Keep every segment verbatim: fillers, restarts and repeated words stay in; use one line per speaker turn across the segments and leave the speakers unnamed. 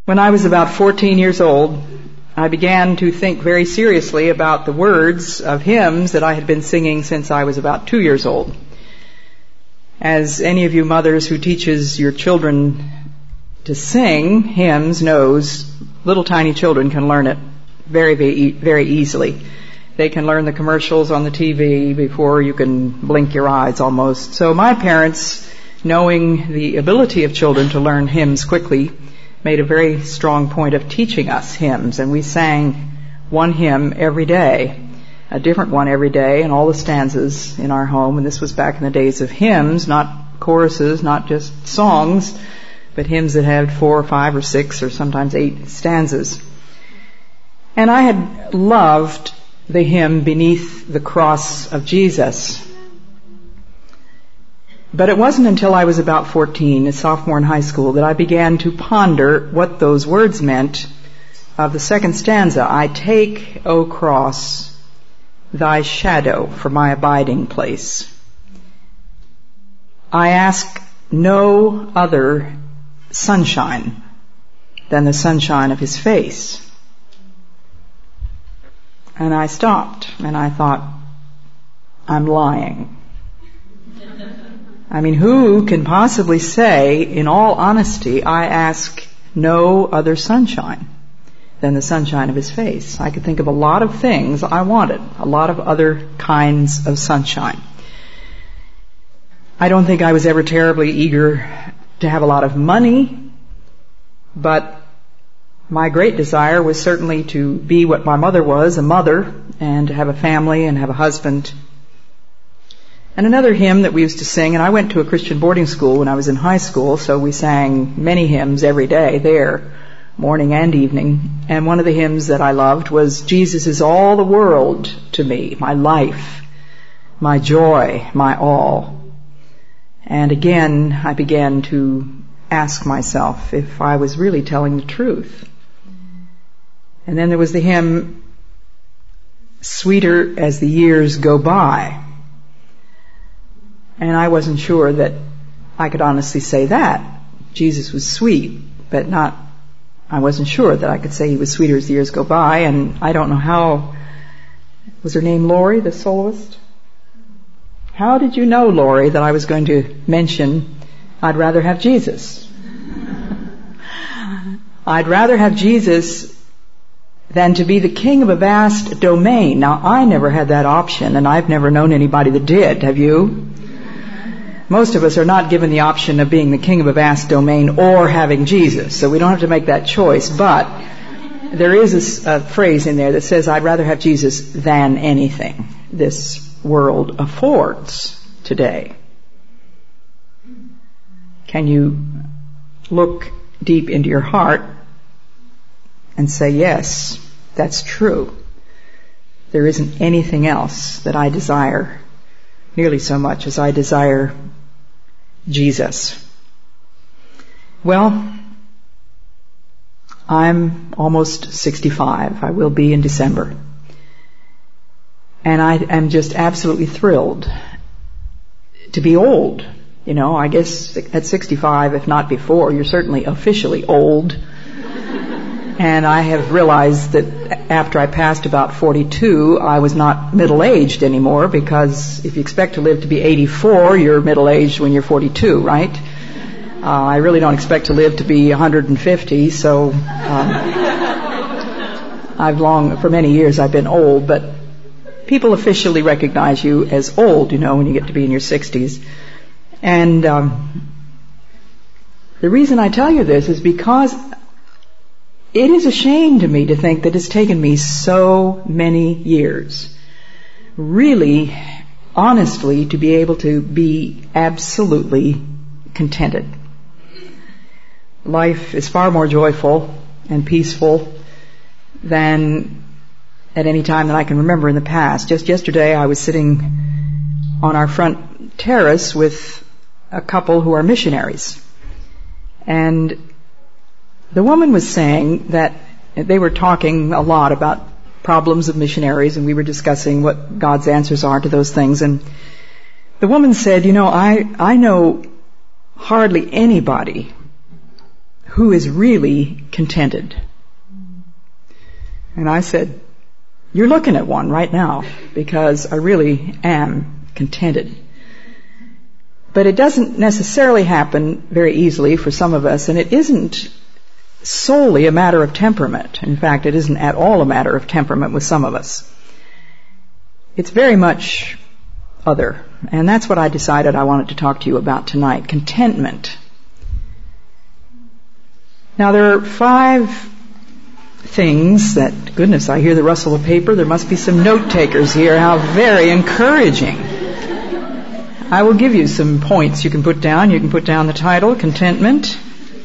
When I was about fourteen years old, I began to think very seriously about the words of hymns that I had been singing since I was about two years old. As any of you mothers who teaches your children to sing hymns knows, little tiny children can learn it very, very, very easily. They can learn the commercials on the T V before you can blink your eyes almost. So my parents, knowing the ability of children to learn hymns quickly, made a very strong point of teaching us hymns, and we sang one hymn every day, a different one every day, and all the stanzas in our home. And this was back in the days of hymns, not choruses, not just songs, but hymns that had four or five or six or sometimes eight stanzas. And I had loved the hymn Beneath the Cross of Jesus. But it wasn't until I was about fourteen, a sophomore in high school, that I began to ponder what those words meant of the second stanza. I take, O cross, thy shadow for my abiding place. I ask no other sunshine than the sunshine of his face. And I stopped and I thought, I'm lying. I mean, who can possibly say, in all honesty, I ask no other sunshine than the sunshine of his face? I could think of a lot of things I wanted, a lot of other kinds of sunshine. I don't think I was ever terribly eager to have a lot of money, but my great desire was certainly to be what my mother was, a mother, and to have a family and have a husband. And another hymn that we used to sing, and I went to a Christian boarding school when I was in high school, so we sang many hymns every day there, morning and evening. And one of the hymns that I loved was, Jesus is all the world to me, my life, my joy, my all. And again, I began to ask myself if I was really telling the truth. And then there was the hymn, Sweeter as the Years Go By. And I wasn't sure that I could honestly say that. Jesus was sweet, but not, I wasn't sure that I could say he was sweeter as the years go by. And I don't know how, was her name Lori, the soloist? How did you know, Lori, that I was going to mention I'd rather have Jesus? I'd rather have Jesus than to be the king of a vast domain. Now, I never had that option, and I've never known anybody that did. Have you? Most of us are not given the option of being the king of a vast domain or having Jesus, so we don't have to make that choice. But there is a, a phrase in there that says, I'd rather have Jesus than anything this world affords today. Can you look deep into your heart and say, yes, that's true. There isn't anything else that I desire nearly so much as I desire Jesus. Well, I'm almost sixty-five. I will be in December. And I am just absolutely thrilled to be old. You know, I guess at sixty-five, if not before, you're certainly officially old. And I have realized that after I passed about forty-two, I was not middle-aged anymore, because if you expect to live to be eighty-four, you're middle-aged when you're forty-two, right? Uh, I really don't expect to live to be one hundred fifty, so um, I've long, for many years, I've been old, but people officially recognize you as old, you know, when you get to be in your sixties. And um, the reason I tell you this is because it is a shame to me to think that it's taken me so many years, really, honestly, to be able to be absolutely contented. Life is far more joyful and peaceful than at any time that I can remember in the past. Just yesterday I was sitting on our front terrace with a couple who are missionaries. And the woman was saying that they were talking a lot about problems of missionaries, and we were discussing what God's answers are to those things. And the woman said, you know, I, I know hardly anybody who is really contented? And I said, you're looking at one right now, because I really am contented. But it doesn't necessarily happen very easily for some of us, and it isn't solely a matter of temperament. In fact, it isn't at all a matter of temperament with some of us. It's very much other. And that's what I decided I wanted to talk to you about tonight. Contentment. Now there are five things that, goodness, I hear the rustle of paper. There must be some note takers here. How very encouraging. I will give you some points you can put down. You can put down the title, Contentment.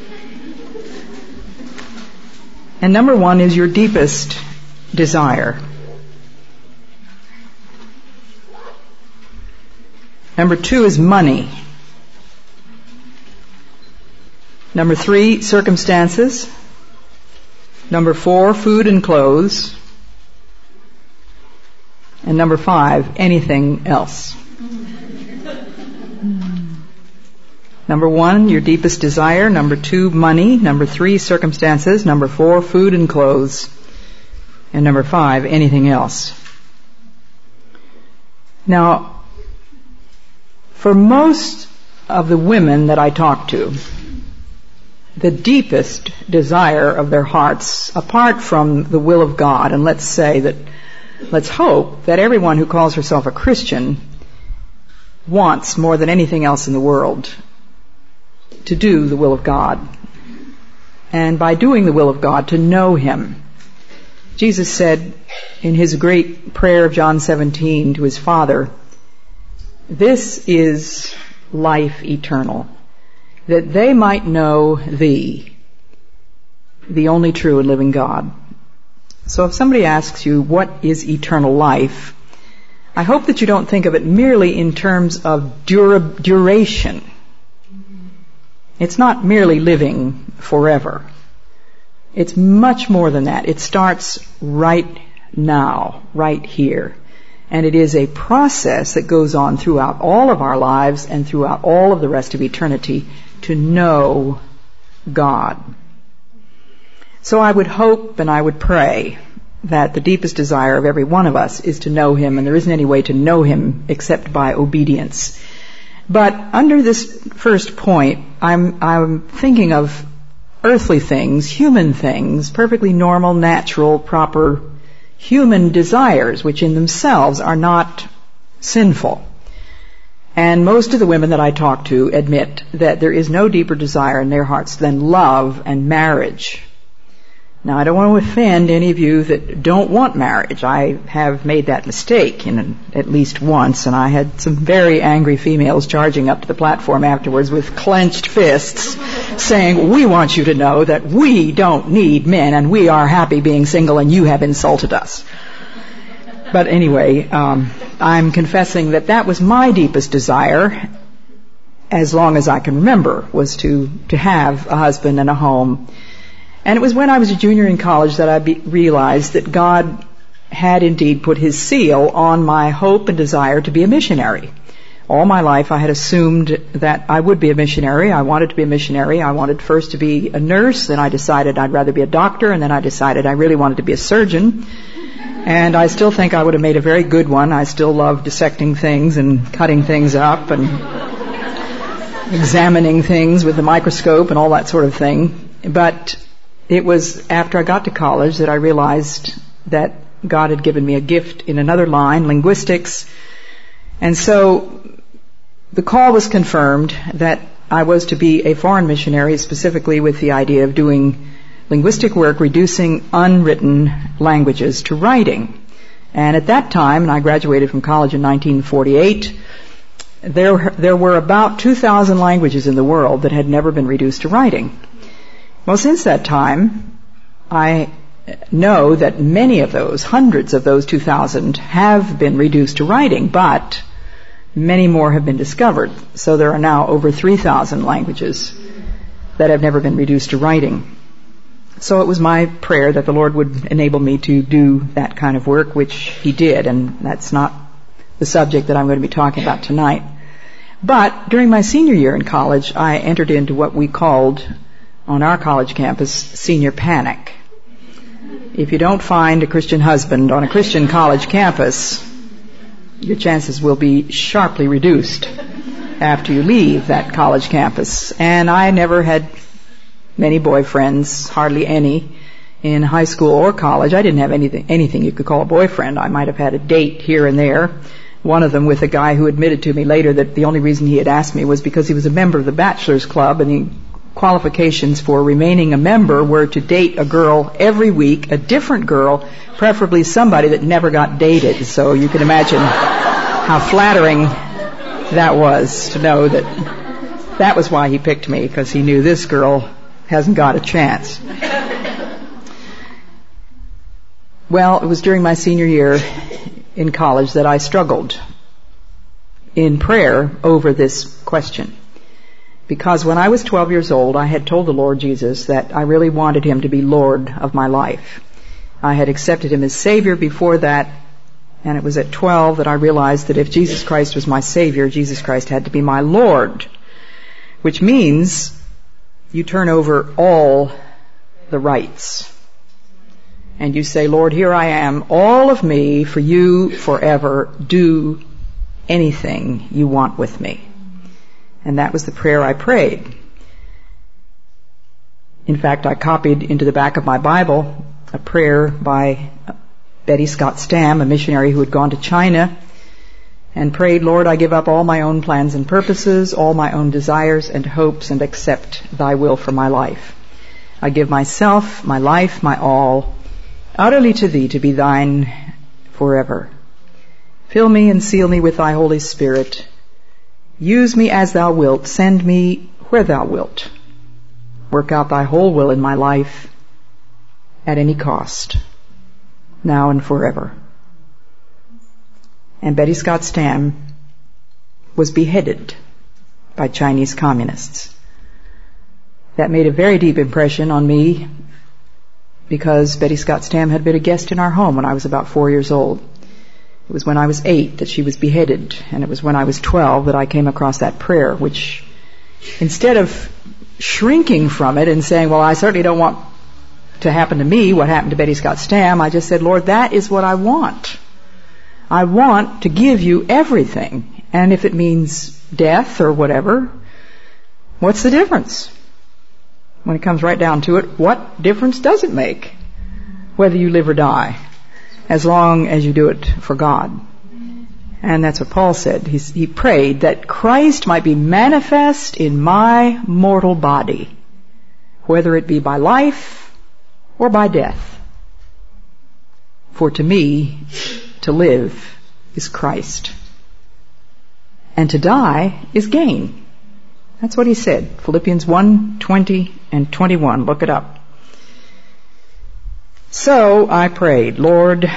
And number one is your deepest desire. Number two is money. Number three, circumstances. Number four, food and clothes. And number five, anything else. Number one, your deepest desire. Number two, money. Number three, circumstances. Number four, food and clothes. And number five, anything else. Now, for most of the women that I talk to, the deepest desire of their hearts, apart from the will of God, and let's say that, let's hope that everyone who calls herself a Christian wants more than anything else in the world to do the will of God. And by doing the will of God, to know Him. Jesus said in His great prayer of John seventeen to His Father, "This is life eternal, that they might know Thee, the only true and living God." So if somebody asks you, what is eternal life? I hope that you don't think of it merely in terms of dura- duration. It's not merely living forever. It's much more than that. It starts right now, right here. And it is a process that goes on throughout all of our lives and throughout all of the rest of eternity to know God. So I would hope and I would pray that the deepest desire of every one of us is to know Him, and there isn't any way to know Him except by obedience. But under this first point, I'm, I'm thinking of earthly things, human things, perfectly normal, natural, proper human desires, which in themselves are not sinful. And most of the women that I talk to admit that there is no deeper desire in their hearts than love and marriage. Now, I don't want to offend any of you that don't want marriage. I have made that mistake in at least once, and I had some very angry females charging up to the platform afterwards with clenched fists saying, "We want you to know that we don't need men and we are happy being single and you have insulted us." But anyway, um, I'm confessing that that was my deepest desire, as long as I can remember, was to, to have a husband and a home. And it was when I was a junior in college that I be- realized that God had indeed put His seal on my hope and desire to be a missionary. All my life I had assumed that I would be a missionary. I wanted to be a missionary. I wanted first to be a nurse, then I decided I'd rather be a doctor, and then I decided I really wanted to be a surgeon. And I still think I would have made a very good one. I still love dissecting things and cutting things up and examining things with the microscope and all that sort of thing. But it was after I got to college that I realized that God had given me a gift in another line, linguistics. And so the call was confirmed that I was to be a foreign missionary, specifically with the idea of doing linguistic work, reducing unwritten languages to writing. And at that time, and I graduated from college in nineteen forty-eight, there, there were about two thousand languages in the world that had never been reduced to writing. Well, since that time, I know that many of those, hundreds of those two thousand, have been reduced to writing, but many more have been discovered. So there are now over three thousand languages that have never been reduced to writing. So it was my prayer that the Lord would enable me to do that kind of work, which He did, and that's not the subject that I'm going to be talking about tonight. But during my senior year in college, I entered into what we called on our college campus senior panic. If you don't find a Christian husband on a Christian college campus, your chances will be sharply reduced after you leave that college campus. And I never had many boyfriends, hardly any, in high school or college. I didn't have anything, anything you could call a boyfriend. I might have had a date here and there. One of them with a guy who admitted to me later that the only reason he had asked me was because he was a member of the Bachelor's Club, and the qualifications for remaining a member were to date a girl every week, a different girl, preferably somebody that never got dated. So you can imagine how flattering that was to know that that was why he picked me, because he knew this girl hasn't got a chance. Well, it was during my senior year in college that I struggled in prayer over this question. Because when I was twelve years old, I had told the Lord Jesus that I really wanted Him to be Lord of my life. I had accepted Him as Savior before that, and it was at twelve that I realized that if Jesus Christ was my Savior, Jesus Christ had to be my Lord. Which means you turn over all the rights. And you say, Lord, here I am, all of me, for you forever. Do anything you want with me. And that was the prayer I prayed. In fact, I copied into the back of my Bible a prayer by Betty Scott Stamm, a missionary who had gone to China, and prayed, Lord, I give up all my own plans and purposes, all my own desires and hopes, and accept thy will for my life. I give myself, my life, my all, utterly to thee, to be thine forever. Fill me and seal me with thy Holy Spirit. Use me as thou wilt. Send me where thou wilt. Work out thy whole will in my life at any cost, now and forever. And Betty Scott Stamm was beheaded by Chinese communists. That made a very deep impression on me, because Betty Scott Stamm had been a guest in our home when I was about four years old. It was when I was eight that she was beheaded, and it was when I was twelve that I came across that prayer, which, instead of shrinking from it and saying, well, I certainly don't want to happen to me what happened to Betty Scott Stamm, I just said, Lord, that is what I want. I want to give you everything, and if it means death or whatever, what's the difference? When it comes right down to it, what difference does it make whether you live or die, as long as you do it for God? And that's what Paul said. He's, he prayed that Christ might be manifest in my mortal body, whether it be by life or by death. For to me, to live is Christ, and to die is gain. That's what he said. Philippians one, twenty and twenty-one. Look it up. So I prayed, Lord,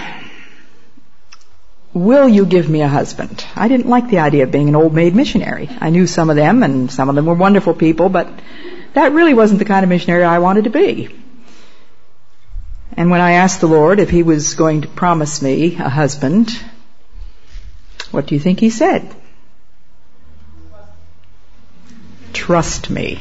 will you give me a husband? I didn't like the idea of being an old maid missionary. I knew some of them, and some of them were wonderful people, but that really wasn't the kind of missionary I wanted to be. And when I asked the Lord if He was going to promise me a husband, what do you think He said? Trust me.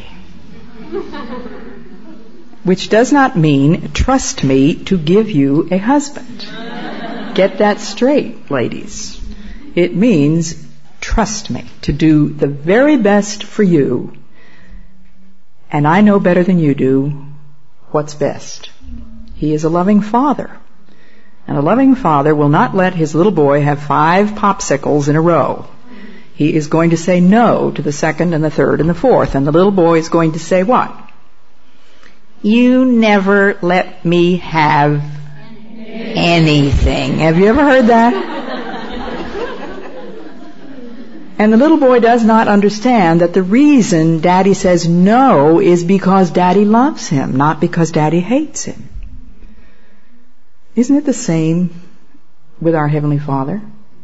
Which does not mean trust me to give you a husband. Get that straight, ladies. It means trust me to do the very best for you, and I know better than you do what's best. He is a loving father, and a loving father will not let his little boy have five popsicles in a row. He is going to say no to the second and the third and the fourth, and the little boy is going to say what? You never let me have anything. Have you ever heard that? And the little boy does not understand that the reason Daddy says no is because Daddy loves him, not because Daddy hates him. Isn't it the same with our Heavenly Father?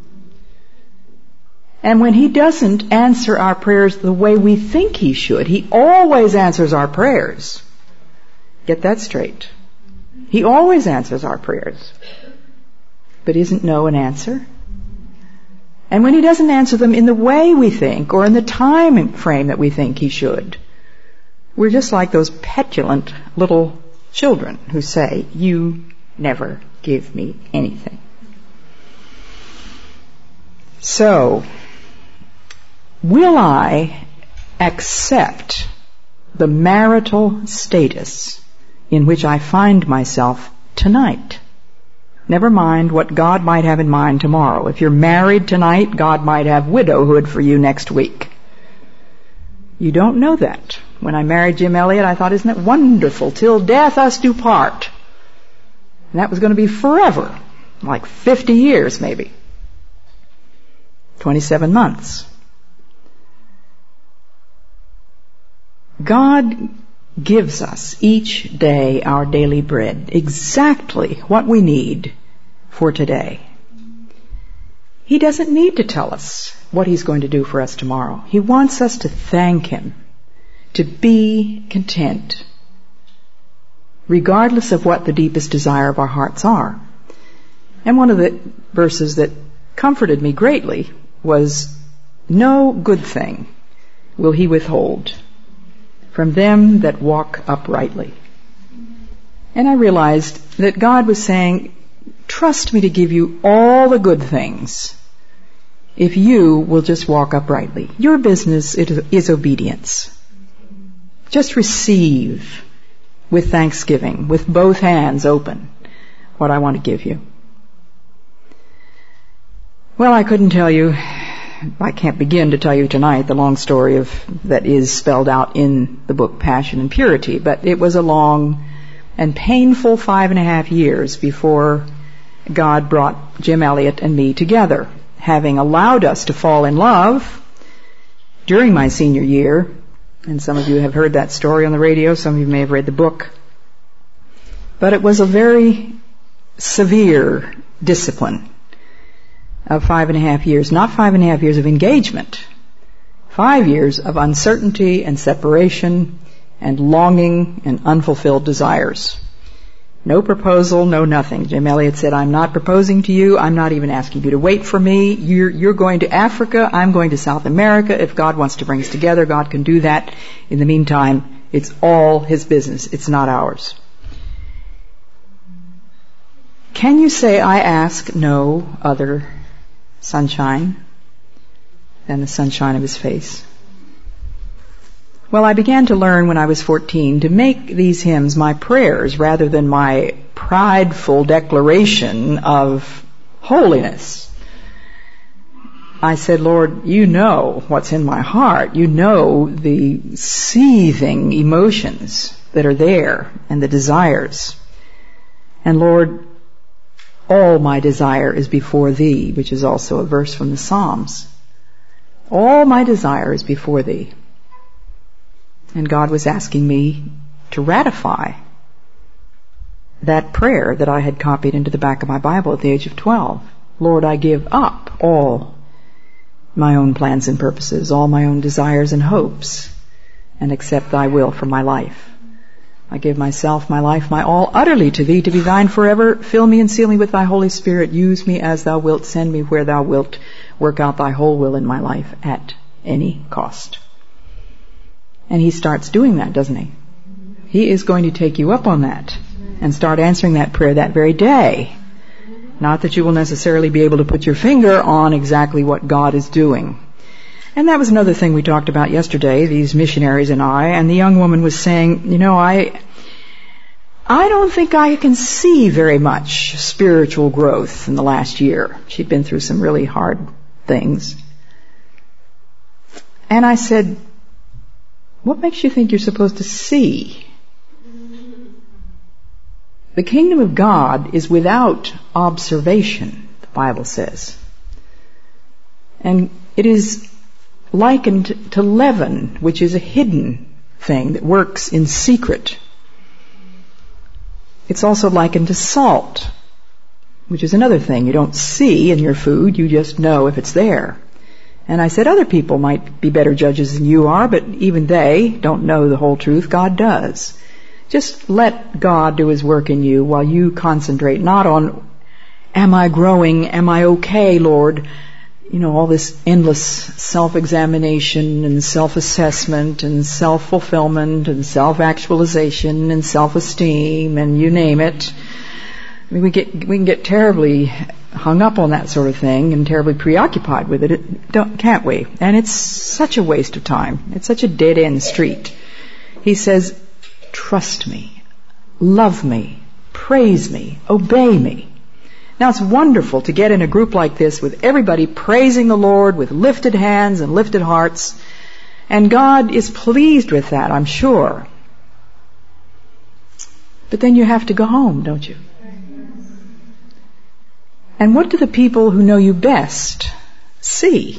And when He doesn't answer our prayers the way we think He should, He always answers our prayers. Get that straight. He always answers our prayers. But isn't no an answer? And when He doesn't answer them in the way we think, or in the time frame that we think He should, we're just like those petulant little children who say, "You never give me anything." So, will I accept the marital status in which I find myself tonight? Never mind what God might have in mind tomorrow. If you're married tonight, God might have widowhood for you next week. You don't know that. When I married Jim Elliot, I thought, isn't it wonderful? Till death us do part. And that was going to be forever. Like fifty years, maybe. twenty-seven months. God gives us each day our daily bread, exactly what we need for today. He doesn't need to tell us what He's going to do for us tomorrow. He wants us to thank Him, to be content, regardless of what the deepest desire of our hearts are. And one of the verses that comforted me greatly was, "No good thing will He withhold from them that walk uprightly." And I realized that God was saying, trust me to give you all the good things if you will just walk uprightly. Your business is obedience. Just receive with thanksgiving, with both hands open, what I want to give you. Well, I couldn't tell you, I can't begin to tell you tonight the long story of that is spelled out in the book Passion and Purity, but it was a long and painful five and a half years before God brought Jim Elliot and me together, having allowed us to fall in love during my senior year. And some of you have heard that story on the radio, some of you may have read the book. But it was a very severe discipline of five and a half years, not five and a half years of engagement, five years of uncertainty and separation and longing and unfulfilled desires. No proposal, no nothing. Jim Elliot said, "I'm not proposing to you. I'm not even asking you to wait for me. You're, you're going to Africa. I'm going to South America. If God wants to bring us together, God can do that. In the meantime, it's all His business. It's not ours." Can you say, "I ask no other sunshine than the sunshine of His face"? Well, I began to learn when I was fourteen to make these hymns my prayers rather than my prideful declaration of holiness. I said, "Lord, you know what's in my heart. You know the seething emotions that are there and the desires. And Lord, all my desire is before Thee," which is also a verse from the Psalms. All my desire is before Thee. And God was asking me to ratify that prayer that I had copied into the back of my Bible at the age of twelve. Lord, I give up all my own plans and purposes, all my own desires and hopes, and accept Thy will for my life. I give myself, my life, my all utterly to Thee, to be Thine forever. Fill me and seal me with Thy Holy Spirit. Use me as Thou wilt. Send me where Thou wilt. Work out Thy whole will in my life at any cost. And He starts doing that, doesn't He? He is going to take you up on that and start answering that prayer that very day. Not that you will necessarily be able to put your finger on exactly what God is doing. And that was another thing we talked about yesterday, these missionaries and I, and the young woman was saying, you know, I I don't think I can see very much spiritual growth in the last year. She'd been through some really hard things. And I said, what makes you think you're supposed to see? The kingdom of God is without observation, the Bible says. And it is likened to leaven, which is a hidden thing that works in secret. It's also likened to salt, which is another thing you don't see in your food, you just know if it's there. And I said other people might be better judges than you are, but even they don't know the whole truth. God does. Just let God do His work in you while you concentrate not on, am I growing? Am I okay, Lord? you know, all this endless self-examination and self-assessment and self-fulfillment and self-actualization and self-esteem and you name it. I mean, we get we can get terribly hung up on that sort of thing and terribly preoccupied with it, it don't, can't we? And it's such a waste of time. It's such a dead-end street. He says, trust me, love me, praise me, obey me. Now it's wonderful to get in a group like this with everybody praising the Lord with lifted hands and lifted hearts. And God is pleased with that, I'm sure. But then you have to go home, don't you? And what do the people who know you best see?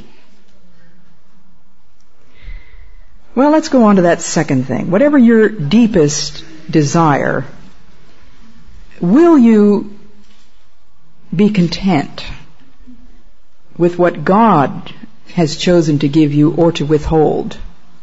Well, let's go on to that second thing. Whatever your deepest desire, will you be content with what God has chosen to give you or to withhold?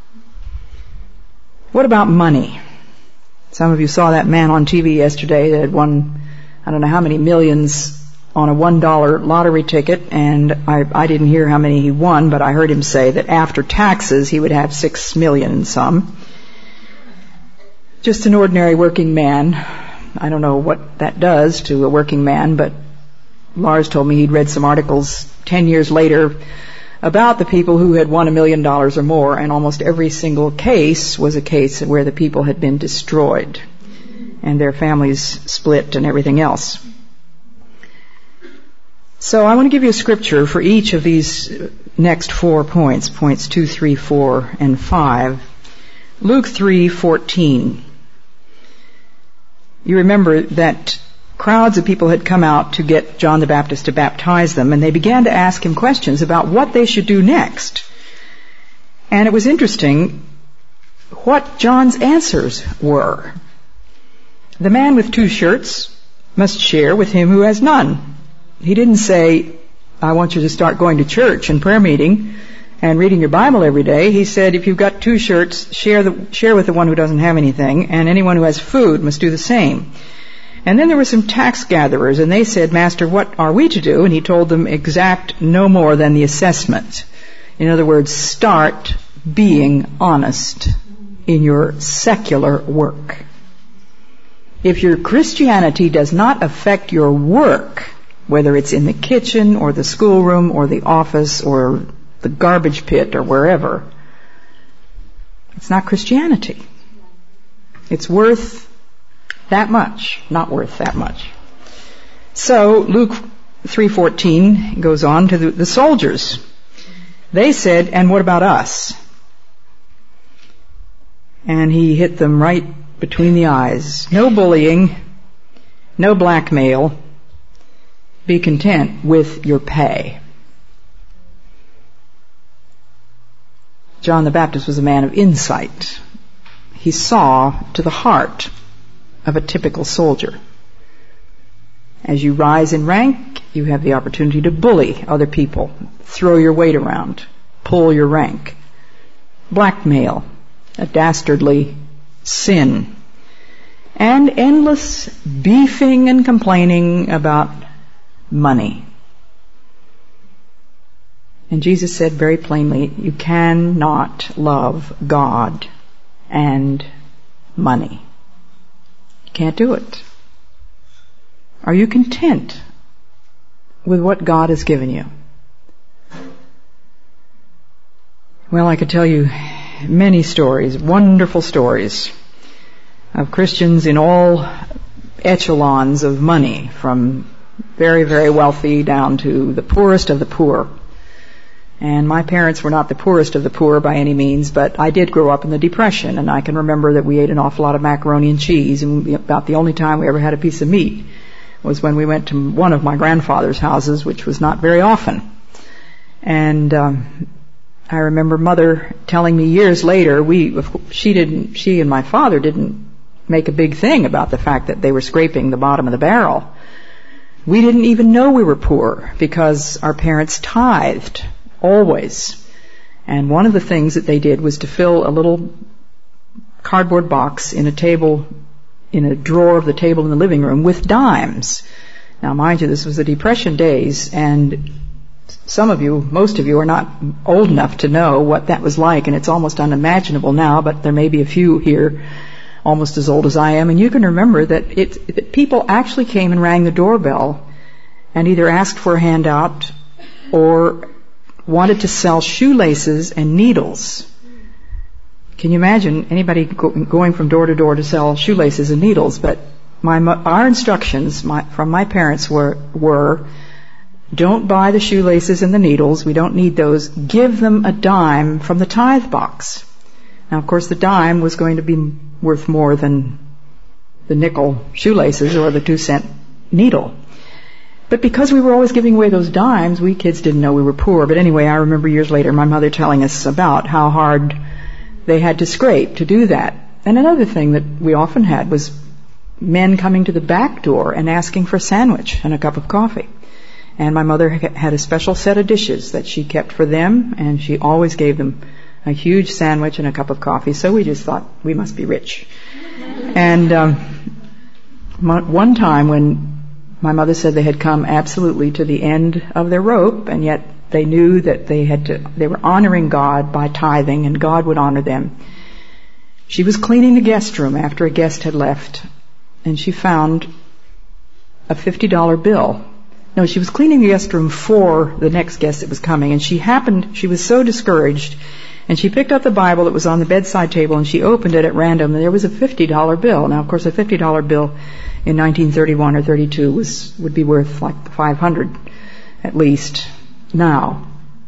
What about money? Some of you saw that man on T V yesterday that had won, I don't know how many millions on a one dollar lottery ticket, and I, I didn't hear how many he won, but I heard him say that after taxes he would have six million and some. Just an ordinary working man. I don't know what that does to a working man, but Lars told me he'd read some articles ten years later about the people who had won a million dollars or more, and almost every single case was a case where the people had been destroyed and their families split and everything else. So I want to give you a scripture for each of these next four points, points two, three, four, and five. Luke three fourteen. You remember that crowds of people had come out to get John the Baptist to baptize them, and they began to ask him questions about what they should do next. And it was interesting what John's answers were. The man with two shirts must share with him who has none. He didn't say, I want you to start going to church and prayer meeting and reading your Bible every day. He said, if you've got two shirts, share the, share with the one who doesn't have anything, and anyone who has food must do the same. And then there were some tax gatherers, and they said, Master, what are we to do? And he told them, exact no more than the assessment. In other words, start being honest in your secular work. If your Christianity does not affect your work, whether it's in the kitchen or the schoolroom or the office or the garbage pit or wherever, it's not Christianity. It's worth that much, not worth that much. So Luke three fourteen goes on to the, the soldiers. They said, and what about us? And he hit them right between the eyes. No bullying, no blackmail. Be content with your pay. John the Baptist was a man of insight. He saw to the heart of a typical soldier. As you rise in rank, you have the opportunity to bully other people, throw your weight around, pull your rank, blackmail, a dastardly sin, and endless beefing and complaining about money. And Jesus said very plainly, you cannot love God and money. You can't do it. Are you content with what God has given you? Well, I could tell you many stories, wonderful stories of Christians in all echelons of money, from very, very wealthy down to the poorest of the poor. And my parents were not the poorest of the poor by any means, but I did grow up in the Depression, and I can remember that we ate an awful lot of macaroni and cheese, and about the only time we ever had a piece of meat was when we went to one of my grandfather's houses, which was not very often. And um, I remember Mother telling me years later, we she didn't, she and my father didn't make a big thing about the fact that they were scraping the bottom of the barrel. We didn't even know we were poor because our parents tithed, always. And one of the things that they did was to fill a little cardboard box in a table, in a drawer of the table in the living room with dimes. Now, mind you, this was the Depression days, and some of you, most of you, are not old enough to know what that was like, and it's almost unimaginable now, but there may be a few here almost as old as I am, and you can remember that, it, that people actually came and rang the doorbell and either asked for a handout or wanted to sell shoelaces and needles. Can you imagine anybody go, going from door to door to sell shoelaces and needles? But my, our instructions my, from my parents were, were, don't buy the shoelaces and the needles. We don't need those. Give them a dime from the tithe box. Now, of course, the dime was going to be worth more than the nickel shoelaces or the two cent needle. But because we were always giving away those dimes, we kids didn't know we were poor. But anyway, I remember years later my mother telling us about how hard they had to scrape to do that. And another thing that we often had was men coming to the back door and asking for a sandwich and a cup of coffee. And my mother had a special set of dishes that she kept for them, and she always gave them a huge sandwich and a cup of coffee. So we just thought, we must be rich. And um, one time when my mother said they had come absolutely to the end of their rope, and yet they knew that they had to, they were honoring God by tithing, and God would honor them. She was cleaning the guest room after a guest had left, and she found a fifty dollar bill. No, she was cleaning the guest room for the next guest that was coming, and she happened, she was so discouraged, and she picked up the Bible that was on the bedside table, and she opened it at random, and there was a fifty dollar bill. Now, of course, a fifty dollar bill in nineteen thirty-one or thirty-two was, would be worth like five hundred at least now.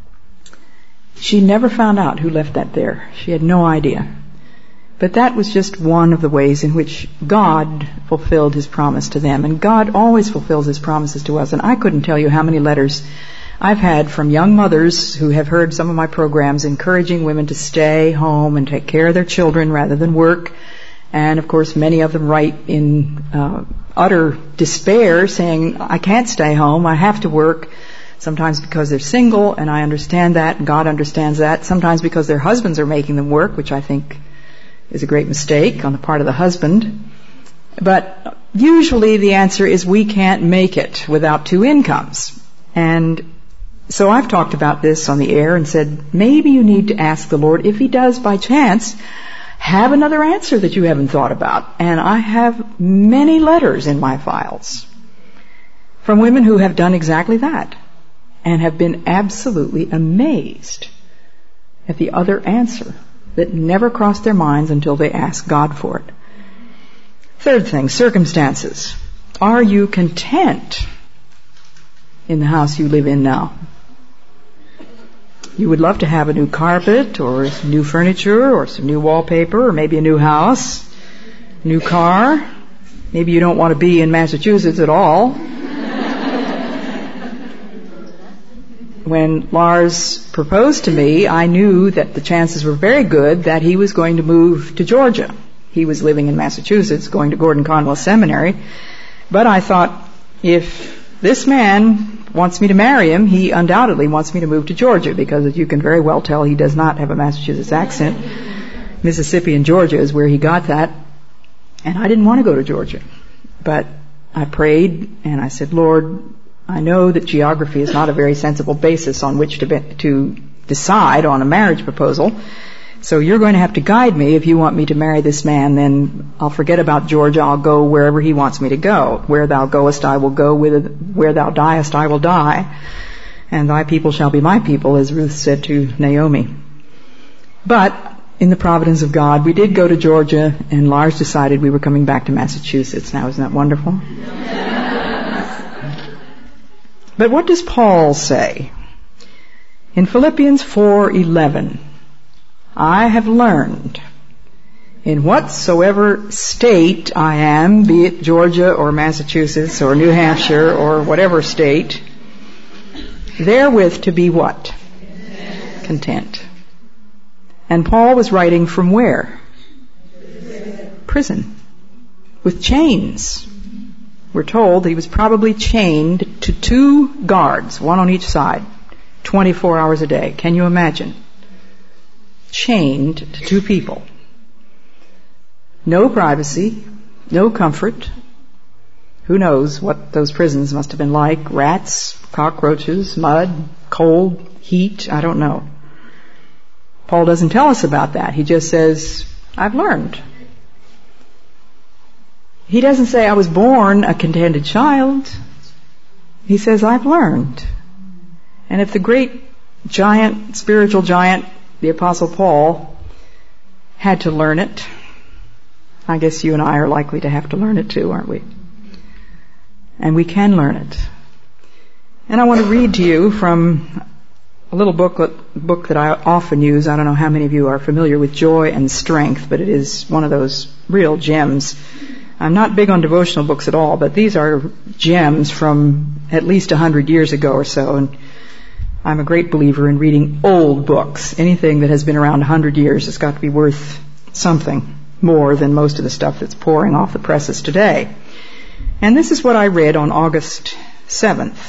She never found out who left that there. She had no idea. But that was just one of the ways in which God fulfilled His promise to them. And God always fulfills His promises to us. And I couldn't tell you how many letters I've had from young mothers who have heard some of my programs encouraging women to stay home and take care of their children rather than work. And, of course, many of them write in uh, utter despair saying, I can't stay home, I have to work. Sometimes because they're single, and I understand that, and God understands that. Sometimes because their husbands are making them work, which I think is a great mistake on the part of the husband. But usually the answer is we can't make it without two incomes. And so I've talked about this on the air and said, maybe you need to ask the Lord if He does by chance have another answer that you haven't thought about. And I have many letters in my files from women who have done exactly that and have been absolutely amazed at the other answer that never crossed their minds until they asked God for it. Third thing, circumstances. Are you content in the house you live in now? You would love to have a new carpet or new furniture or some new wallpaper or maybe a new house, new car. Maybe you don't want to be in Massachusetts at all. When Lars proposed to me, I knew that the chances were very good that he was going to move to Georgia. He was living in Massachusetts, going to Gordon Conwell Seminary. But I thought, if this man wants me to marry him, he undoubtedly wants me to move to Georgia, because as you can very well tell, he does not have a Massachusetts accent. Mississippi and Georgia is where he got that. And I didn't want to go to Georgia. But I prayed and I said, Lord, I know that geography is not a very sensible basis on which to, be, to decide on a marriage proposal. So you're going to have to guide me. If you want me to marry this man, then I'll forget about Georgia. I'll go wherever he wants me to go. Where thou goest, I will go. Where thou diest, I will die. And thy people shall be my people, as Ruth said to Naomi. But in the providence of God, we did go to Georgia, and Lars decided we were coming back to Massachusetts. Now, isn't that wonderful? But what does Paul say? In Philippians four eleven, I have learned in whatsoever state I am, be it Georgia or Massachusetts or New Hampshire or whatever state, therewith to be what? Content. And Paul was writing from where? Prison. With chains. We're told he was probably chained to two guards, one on each side, twenty-four hours a day. Can you imagine? Chained to two people. No privacy, no comfort. Who knows what those prisons must have been like? Rats, cockroaches, mud, cold, heat, I don't know. Paul doesn't tell us about that. He just says, I've learned. He doesn't say, I was born a contented child. He says, I've learned. And if the great giant, spiritual giant, the Apostle Paul, had to learn it, I guess you and I are likely to have to learn it too, aren't we? And we can learn it. And I want to read to you from a little booklet, book that I often use. I don't know how many of you are familiar with Joy and Strength, but it is one of those real gems. I'm not big on devotional books at all, but these are gems from at least a hundred years ago or so, and I'm a great believer in reading old books. Anything that has been around a hundred years has got to be worth something more than most of the stuff that's pouring off the presses today. And this is what I read on August seventh.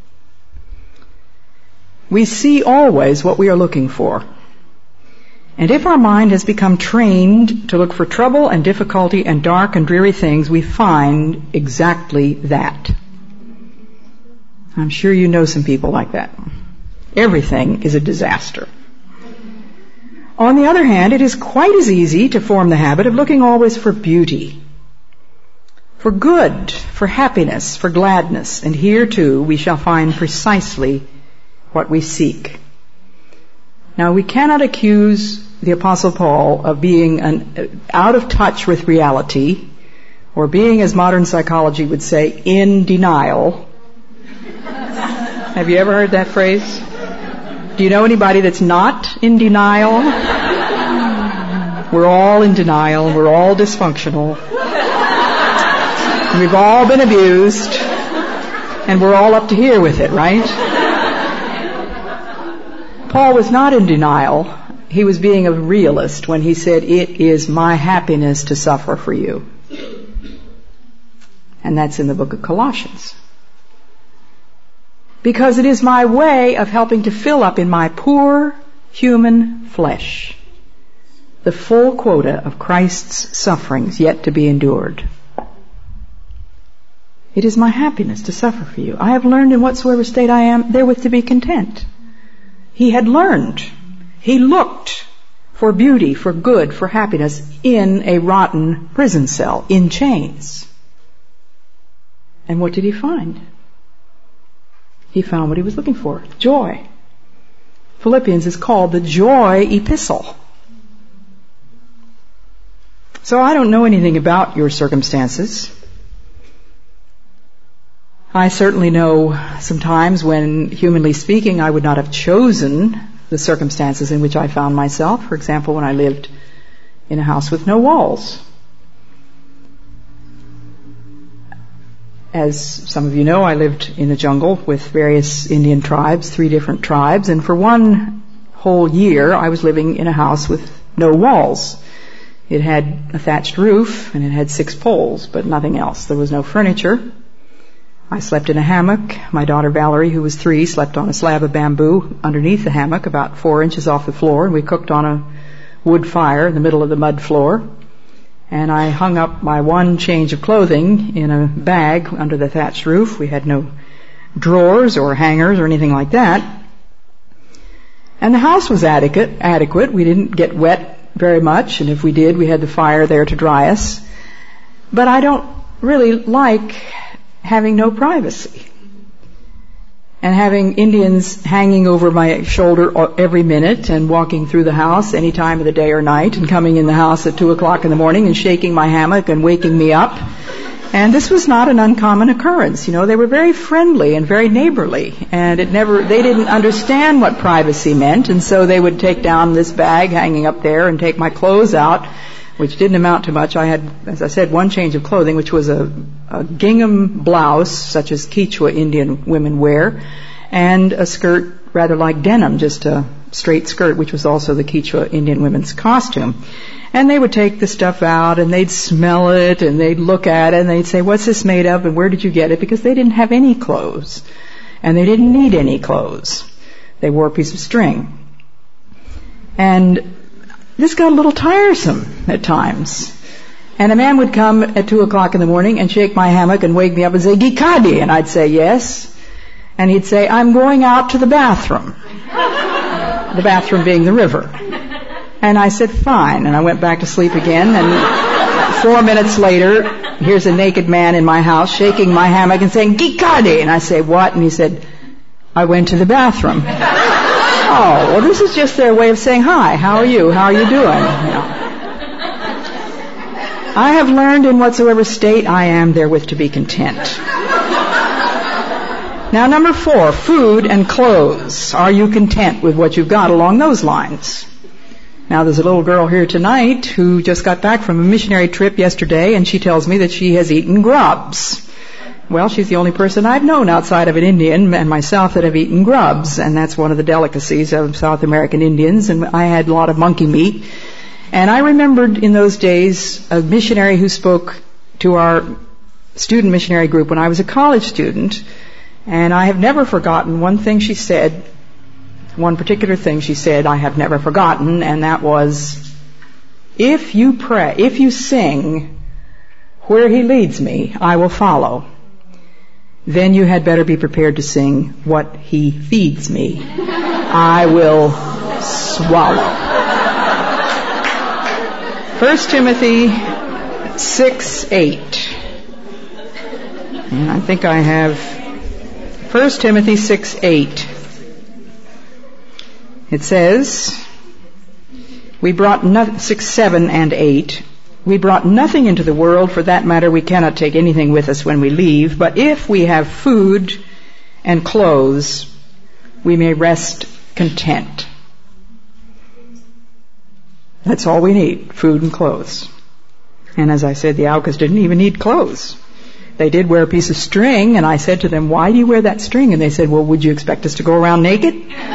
We see always what we are looking for. And if our mind has become trained to look for trouble and difficulty and dark and dreary things, we find exactly that. I'm sure you know some people like that. Everything is a disaster. On the other hand, it is quite as easy to form the habit of looking always for beauty, for good, for happiness, for gladness, and here too we shall find precisely what we seek. Now, we cannot accuse the Apostle Paul of being an, out of touch with reality, or being, as modern psychology would say, in denial. Have you ever heard that phrase? Do you know anybody that's not in denial? We're all in denial. We're all dysfunctional. We've all been abused. And we're all up to here with it, right? Paul was not in denial. He was being a realist when he said, it is my happiness to suffer for you. And that's in the book of Colossians. Because it is my way of helping to fill up in my poor human flesh the full quota of Christ's sufferings yet to be endured. It is my happiness to suffer for you. I have learned in whatsoever state I am therewith to be content. He had learned. He looked for beauty, for good, for happiness in a rotten prison cell, in chains. And what did he find? He found what he was looking for, joy. Philippians is called the joy epistle. So I don't know anything about your circumstances. I certainly know sometimes when, humanly speaking, I would not have chosen the circumstances in which I found myself. For example, when I lived in a house with no walls. As some of you know, I lived in the jungle with various Indian tribes, three different tribes, and for one whole year I was living in a house with no walls. It had a thatched roof and it had six poles, but nothing else. There was no furniture. I slept in a hammock. My daughter Valerie, who was three, slept on a slab of bamboo underneath the hammock, about four inches off the floor, and we cooked on a wood fire in the middle of the mud floor. And I hung up my one change of clothing in a bag under the thatched roof. We had no drawers or hangers or anything like that. And the house was adequate. adequate. We didn't get wet very much, and if we did, we had the fire there to dry us. But I don't really like having no privacy and having Indians hanging over my shoulder every minute and walking through the house any time of the day or night and coming in the house at two o'clock in the morning and shaking my hammock and waking me up. And this was not an uncommon occurrence. You know, they were very friendly and very neighborly, and it never, they didn't understand what privacy meant, and so they would take down this bag hanging up there and take my clothes out, which didn't amount to much. I had, as I said, one change of clothing, which was a, a gingham blouse, such as Quechua Indian women wear, and a skirt rather like denim, just a straight skirt, which was also the Quechua Indian women's costume. And they would take the stuff out, and they'd smell it, and they'd look at it, and they'd say, what's this made of, and where did you get it? Because they didn't have any clothes, and they didn't need any clothes. They wore a piece of string. And this got a little tiresome at times. And a man would come at two o'clock in the morning and shake my hammock and wake me up and say, Gikadi, and I'd say yes. And he'd say, I'm going out to the bathroom. The bathroom being the river. And I said, fine. And I went back to sleep again. And four minutes later, here's a naked man in my house shaking my hammock and saying, Gikade. And I say, what? And he said, I went to the bathroom. Oh, well, this is just their way of saying, hi, how are you? How are you doing? You know. I have learned in whatsoever state I am therewith to be content. Now, number four, food and clothes. Are you content with what you've got along those lines? Now, there's a little girl here tonight who just got back from a missionary trip yesterday, and she tells me that she has eaten grubs. Well, she's the only person I've known outside of an Indian and myself that have eaten grubs, and that's one of the delicacies of South American Indians, and I had a lot of monkey meat. And I remembered in those days a missionary who spoke to our student missionary group when I was a college student, and I have never forgotten one thing she said, one particular thing she said I have never forgotten, and that was, if you pray, if you sing, where he leads me, I will follow. Then you had better be prepared to sing, what he feeds me, I will swallow. First Timothy six eight. And I think I have First Timothy six eight. It says, we brought no, six seven and eight. We brought nothing into the world. For that matter, we cannot take anything with us when we leave. But if we have food and clothes, we may rest content. That's all we need, food and clothes. And as I said, the Aucas didn't even need clothes. They did wear a piece of string, and I said to them, why do you wear that string? And they said, well, would you expect us to go around naked?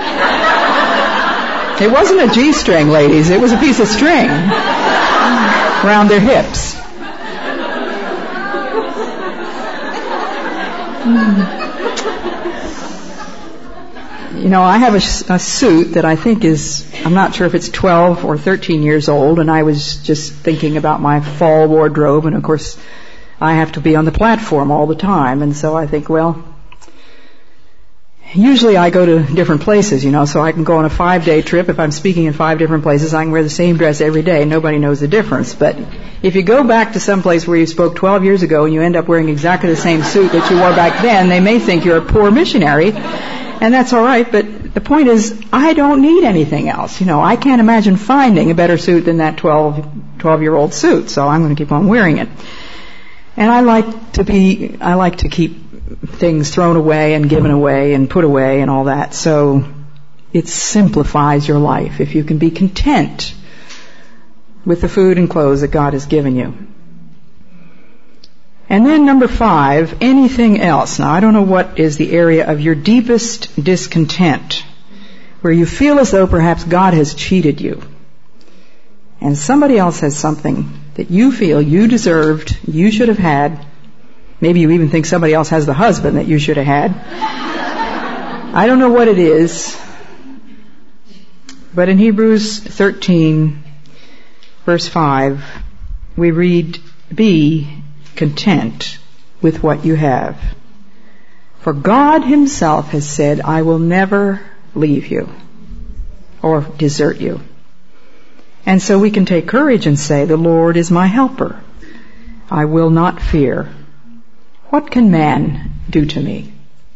It wasn't a G-string, ladies. It was a piece of string around their hips. You know, I have a, a suit that I think is, I'm not sure if it's twelve or thirteen years old, and I was just thinking about my fall wardrobe, and of course I have to be on the platform all the time, and so I think, well, usually I go to different places, you know, so I can go on a five-day trip. If I'm speaking in five different places, I can wear the same dress every day. Nobody knows the difference. But if you go back to some place where you spoke twelve years ago and you end up wearing exactly the same suit that you wore back then, they may think you're a poor missionary, and that's all right. But the point is, I don't need anything else. You know, I can't imagine finding a better suit than that twelve, twelve-year-old suit, so I'm going to keep on wearing it. And I like to be, I like to keep things thrown away and given away and put away and all that. So it simplifies your life if you can be content with the food and clothes that God has given you. And then number five, anything else. Now, I don't know what is the area of your deepest discontent, where you feel as though perhaps God has cheated you, and somebody else has something that you feel you deserved, you should have had. Maybe you even think somebody else has the husband that you should have had. I don't know what it is, but in Hebrews thirteen, verse five, we read, be content with what you have. For God himself has said, I will never leave you or desert you. And so we can take courage and say, the Lord is my helper. I will not fear. What can man do to me?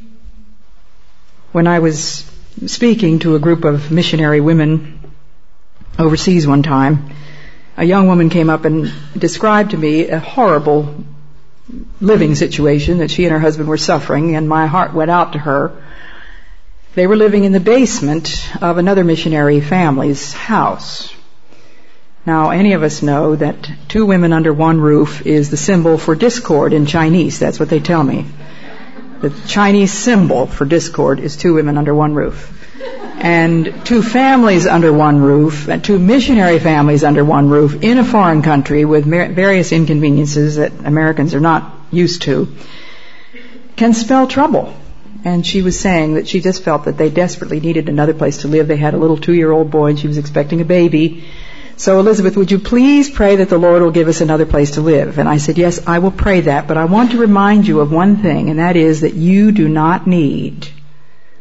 When I was speaking to a group of missionary women overseas one time, a young woman came up and described to me a horrible living situation that she and her husband were suffering, and my heart went out to her. They were living in the basement of another missionary family's house. Now, any of us know that two women under one roof is the symbol for discord in Chinese. That's what they tell me. The Chinese symbol for discord is two women under one roof. And two families under one roof, and two missionary families under one roof in a foreign country with various inconveniences that Americans are not used to, can spell trouble. And she was saying that she just felt that they desperately needed another place to live. They had a little two-year-old boy and she was expecting a baby. So, Elizabeth, would you please pray that the Lord will give us another place to live? And I said, yes, I will pray that, but I want to remind you of one thing, and that is that you do not need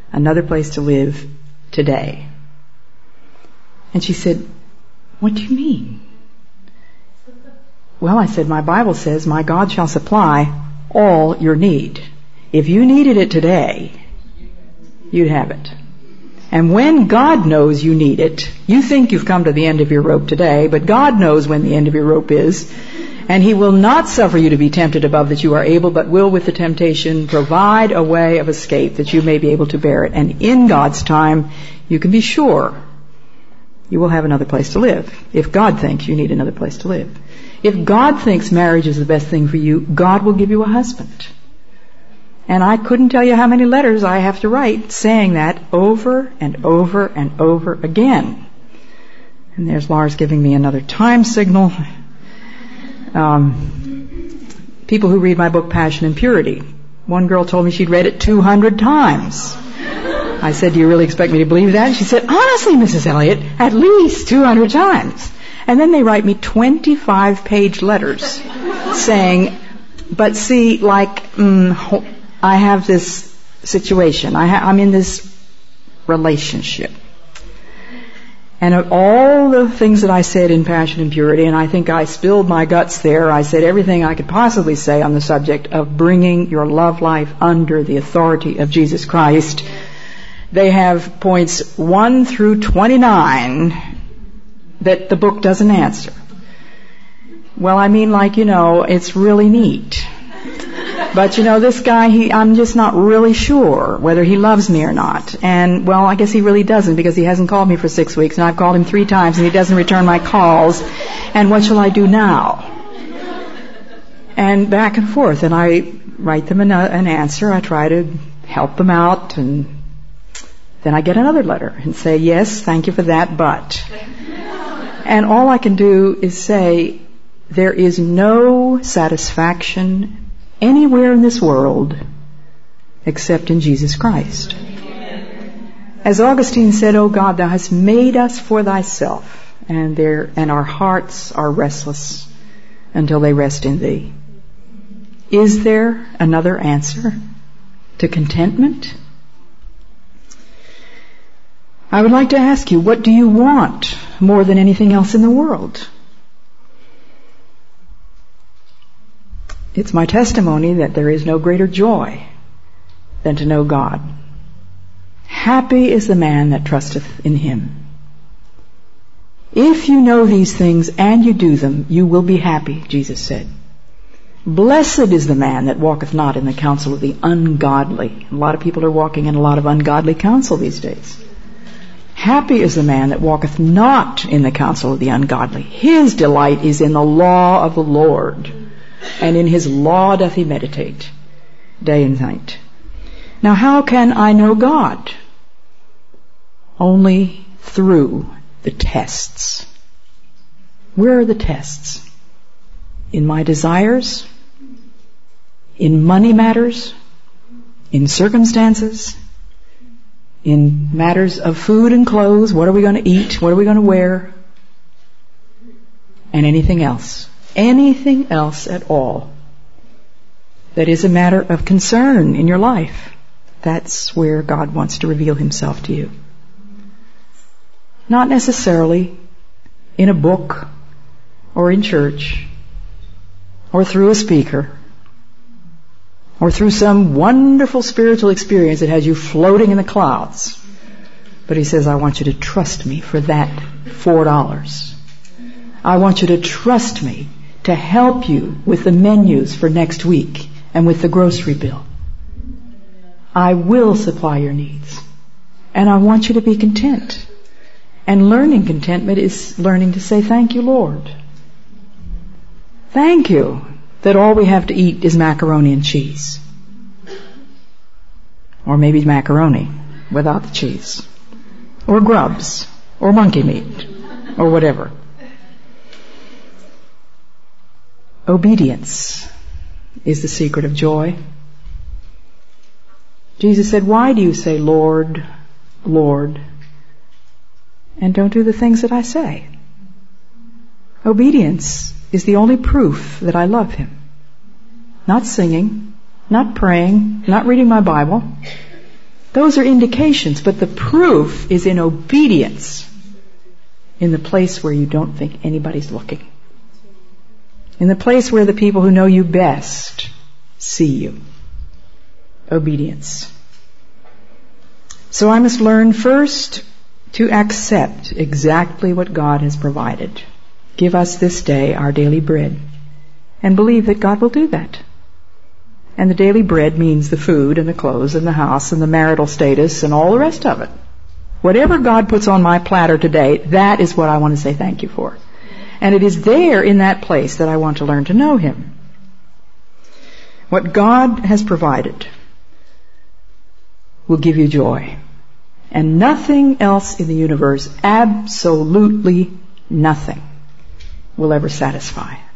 another place to live today. And she said, what do you mean? Well, I said, my Bible says, my God shall supply all your need. If you needed it today, you'd have it. And when God knows you need it, you think you've come to the end of your rope today, but God knows when the end of your rope is, and He will not suffer you to be tempted above that you are able, but will with the temptation provide a way of escape that you may be able to bear it. And in God's time, you can be sure you will have another place to live, if God thinks you need another place to live. If God thinks marriage is the best thing for you, God will give you a husband. And I couldn't tell you how many letters I have to write saying that over and over and over again. And there's Lars giving me another time signal. Um, people who read my book, Passion and Purity. One girl told me she'd read it two hundred times. I said, do you really expect me to believe that? And she said, honestly, Missus Elliott, at least two hundred times. And then they write me twenty-five page letters saying, but see, like, mm, I have this situation. I ha- I'm in this relationship. And of all the things that I said in Passion and Purity, and I think I spilled my guts there, I said everything I could possibly say on the subject of bringing your love life under the authority of Jesus Christ. They have points one through twenty-nine that the book doesn't answer. Well, I mean, like, you know, it's really neat. But, you know, this guy, he, I'm just not really sure whether he loves me or not. And, well, I guess he really doesn't, because he hasn't called me for six weeks, and I've called him three times, and he doesn't return my calls. And what shall I do now? And back and forth. And I write them an, an answer. I try to help them out, and then I get another letter and say, yes, thank you for that, but. And all I can do is say, there is no satisfaction anywhere in this world except in Jesus Christ. As Augustine said, O God, Thou hast made us for Thyself, and there and our hearts are restless until they rest in Thee. Is there another answer to contentment? I would like to ask you, what do you want more than anything else in the world? It's my testimony that there is no greater joy than to know God. Happy is the man that trusteth in Him. If you know these things and you do them, you will be happy, Jesus said. Blessed is the man that walketh not in the counsel of the ungodly. A lot of people are walking in a lot of ungodly counsel these days. Happy is the man that walketh not in the counsel of the ungodly. His delight is in the law of the Lord, and in His law doth he meditate day and night. Now, how can I know God? Only through the tests. Where are the tests? In my desires? In money matters? In circumstances? In matters of food and clothes? What are we going to eat? What are we going to wear? And anything else. Anything else at all that is a matter of concern in your life. That's where God wants to reveal Himself to you. Not necessarily in a book or in church or through a speaker or through some wonderful spiritual experience that has you floating in the clouds. But He says, I want you to trust me for that four dollars. I want you to trust me to help you with the menus for next week and with the grocery bill. I will supply your needs. And I want you to be content. And learning contentment is learning to say, thank you, Lord. Thank you that all we have to eat is macaroni and cheese. Or maybe macaroni without the cheese. Or grubs. Or monkey meat. Or whatever. Obedience is the secret of joy. Jesus said, why do you say, Lord, Lord, and don't do the things that I say? Obedience is the only proof that I love Him. Not singing, not praying, not reading my Bible. Those are indications, but the proof is in obedience in the place where you don't think anybody's looking. In the place where the people who know you best see you. Obedience. So I must learn first to accept exactly what God has provided. Give us this day our daily bread. And believe that God will do that. And the daily bread means the food and the clothes and the house and the marital status and all the rest of it. Whatever God puts on my platter today, that is what I want to say thank you for. And it is there in that place that I want to learn to know Him. What God has provided will give you joy. And nothing else in the universe, absolutely nothing, will ever satisfy.